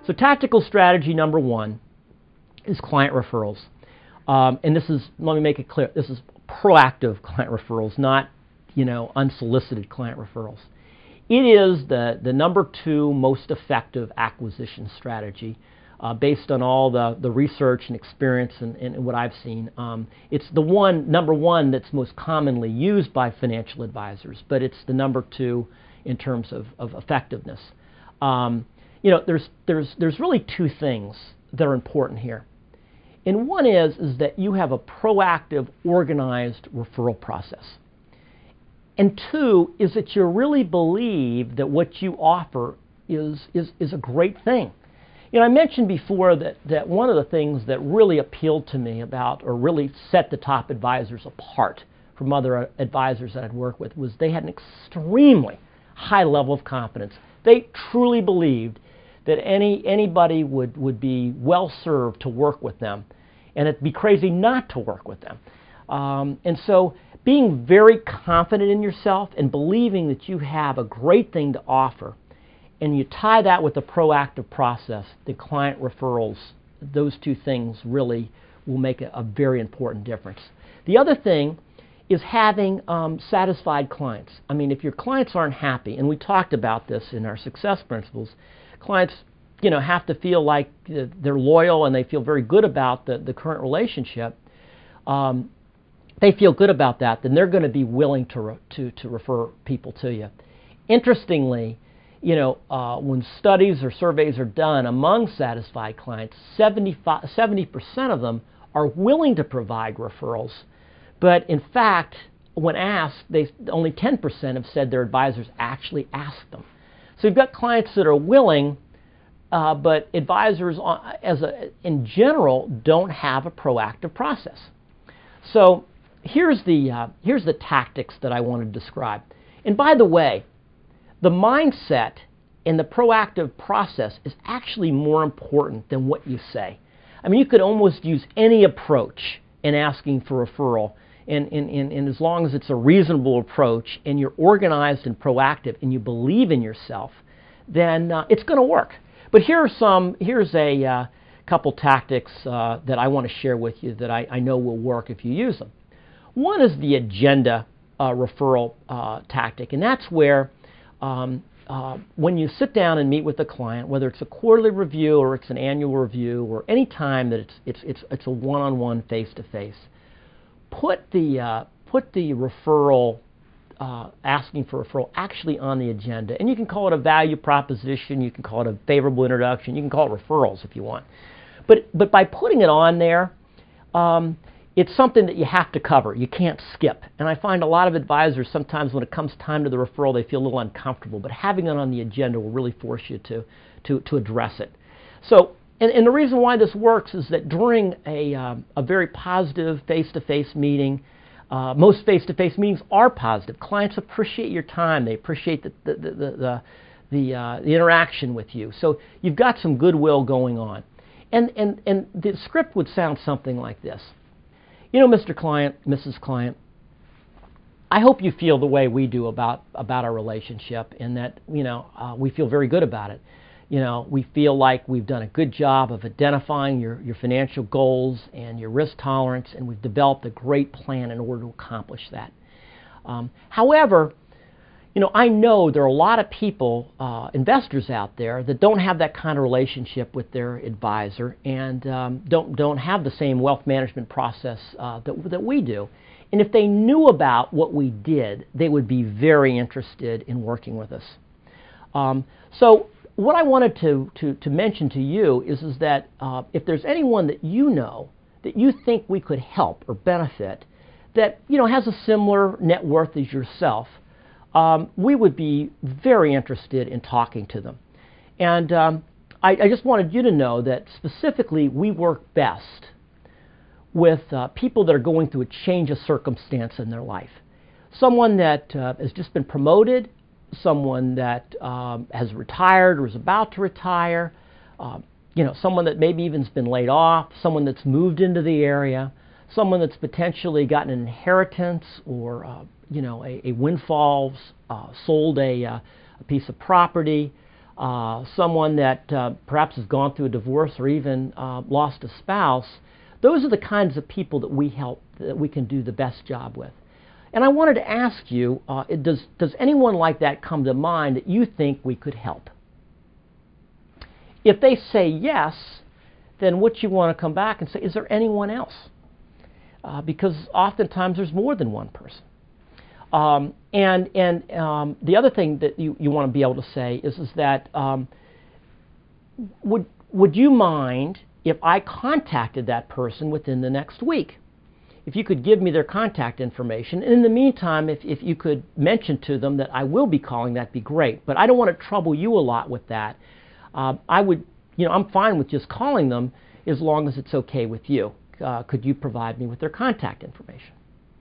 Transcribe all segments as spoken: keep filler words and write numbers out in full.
So tactical strategy number one is client referrals. Um, and this is, let me make it clear, this is proactive client referrals, not, you know, unsolicited client referrals. It is the, the number two most effective acquisition strategy uh, based on all the, the research and experience and, and what I've seen. Um, it's the one, number one that's most commonly used by financial advisors, but it's the number two in terms of, of effectiveness. Um, you know, there's, there's, there's really two things that are important here. And one is, is that you have a proactive, organized referral process. And two is that you really believe that what you offer is, is, is a great thing. You know, I mentioned before that, that one of the things that really appealed to me about, or really set the top advisors apart from other advisors that I'd worked with, was they had an extremely high level of confidence. They truly believed that any, anybody would, would be well served to work with them, and it'd be crazy not to work with them. Um, and so being very confident in yourself and believing that you have a great thing to offer, and you tie that with a proactive process, the client referrals, those two things really will make a, a very important difference. The other thing is having um, satisfied clients. I mean, if your clients aren't happy, and we talked about this in our success principles, clients, you know, have to feel like they're loyal and they feel very good about the, the current relationship. Um, they feel good about that, then they're going to be willing to, re to, to refer people to you. Interestingly, you know, uh, when studies or surveys are done among satisfied clients, seventy-five, seventy percent of them are willing to provide referrals. But in fact, when asked, they, only ten percent have said their advisors actually asked them. So you've got clients that are willing, uh, but advisors as a, in general don't have a proactive process. So here's the, uh, here's the tactics that I want to describe. And by the way, the mindset and the proactive process is actually more important than what you say. I mean, you could almost use any approach in asking for referral, and, and, and, and as long as it's a reasonable approach and you're organized and proactive and you believe in yourself, then uh, it's going to work. But here are some, here's a uh, couple tactics uh, that I want to share with you that I, I know will work if you use them. One is the agenda uh, referral uh, tactic, and that's where Um, uh, when you sit down and meet with a client, whether it's a quarterly review or it's an annual review or any time that it's it's it's, it's a one-on-one, face-to-face, put the uh, put the referral, uh, asking for referral, actually on the agenda. And you can call it a value proposition, you can call it a favorable introduction, you can call it referrals if you want. But but by putting it on there, um, it's something that you have to cover. You can't skip. And I find a lot of advisors, sometimes when it comes time to the referral, they feel a little uncomfortable. But having it on the agenda will really force you to, to, to address it. So, and, and the reason why this works is that during a, um, a very positive face-to-face meeting, uh, most face-to-face meetings are positive. Clients appreciate your time. They appreciate the, the, the, the, the, uh, the interaction with you. So you've got some goodwill going on. And, and, and the script would sound something like this. You know, Mister Client, Missus Client, I hope you feel the way we do about, about our relationship, and that, you know, uh, we feel very good about it. You know, we feel like we've done a good job of identifying your, your financial goals and your risk tolerance, and we've developed a great plan in order to accomplish that. Um, however, you know, I know there are a lot of people, uh, investors out there, that don't have that kind of relationship with their advisor and um, don't, don't have the same wealth management process uh, that, that we do. And if they knew about what we did, they would be very interested in working with us. Um, so what I wanted to, to, to mention to you is, is that uh, if there's anyone that you know that you think we could help or benefit that, you know, has a similar net worth as yourself, Um, we would be very interested in talking to them. And um, I, I just wanted you to know that specifically we work best with uh, people that are going through a change of circumstance in their life. Someone that uh, has just been promoted, someone that um, has retired or is about to retire, uh, you know, someone that maybe even has been laid off, someone that's moved into the area, someone that's potentially gotten an inheritance or uh, you know, a, a windfall, uh, sold a, uh, a piece of property, uh, someone that uh, perhaps has gone through a divorce or even uh, lost a spouse, those are the kinds of people that we help, that we can do the best job with. And I wanted to ask you, uh, does, does anyone like that come to mind that you think we could help? If they say yes, then what you want to come back and say, is there anyone else? Uh, because oftentimes there's more than one person. Um, and and um, the other thing that you, you want to be able to say is, is that um, would, would you mind if I contacted that person within the next week? If you could give me their contact information, and in the meantime, if, if you could mention to them that I will be calling, that'd be great. But I don't want to trouble you a lot with that. Uh, I would, you know, I'm fine with just calling them as long as it's okay with you. Uh, could you provide me with their contact information?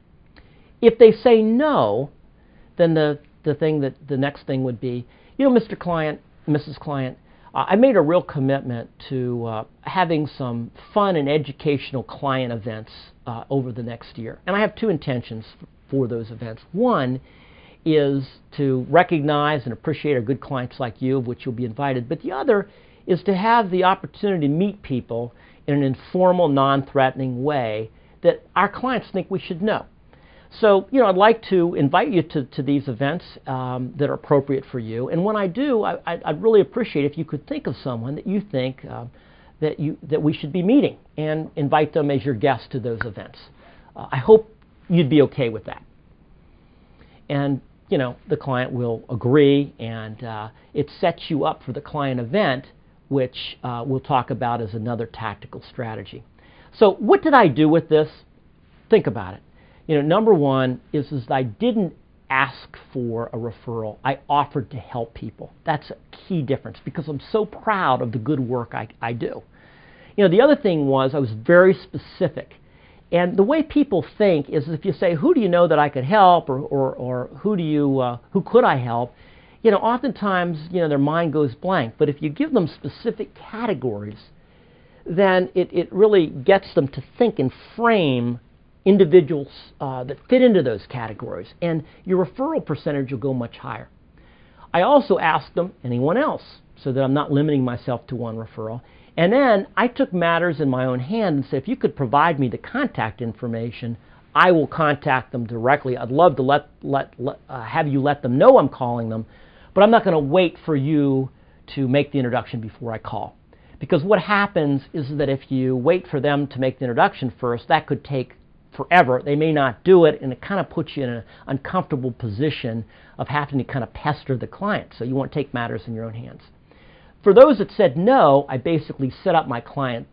If they say no, then the, the thing that the next thing would be, you know, Mister Client, Missus Client, uh, I made a real commitment to uh, having some fun and educational client events uh, over the next year. And I have two intentions for those events. One is to recognize and appreciate our good clients like you, of which you'll be invited. But the other is to have the opportunity to meet people in an informal, non-threatening way that our clients think we should know. So, you know, I'd like to invite you to, to these events um, that are appropriate for you. And when I do, I, I'd really appreciate if you could think of someone that you think uh, that, you, that we should be meeting and invite them as your guest to those events. Uh, I hope you'd be okay with that. And, you know, the client will agree, and uh, it sets you up for the client event, which uh, we'll talk about as another tactical strategy. So what did I do with this? Think about it. You know, number one is, is that I didn't ask for a referral. I offered to help people. That's a key difference because I'm so proud of the good work I, I do. You know, the other thing was I was very specific. And the way people think is if you say, who do you know that I could help, or, or, or who do you, uh, who could I help? You know, oftentimes, you know, their mind goes blank. But if you give them specific categories, then it, it really gets them to think and frame individuals uh, that fit into those categories. And your referral percentage will go much higher. I also asked them, anyone else, so that I'm not limiting myself to one referral. And then I took matters in my own hand and said, if you could provide me the contact information, I will contact them directly. I'd love to let, let, let uh, have you let them know I'm calling them, but I'm not going to wait for you to make the introduction before I call. Because what happens is that if you wait for them to make the introduction first, that could take forever. They may not do it, and it kind of puts you in an uncomfortable position of having to kind of pester the client. So you want to take matters in your own hands. For those that said no, I basically set up my client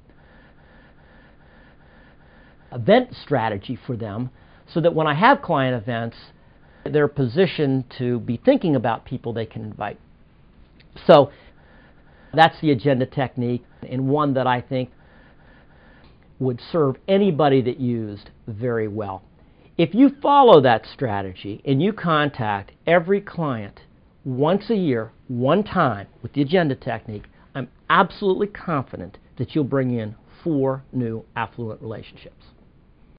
event strategy for them so that when I have client events, they're positioned to be thinking about people they can invite. So that's the agenda technique, and one that I think would serve anybody that used very well. If you follow that strategy and you contact every client once a year, one time with the agenda technique, I'm absolutely confident that you'll bring in four new affluent relationships.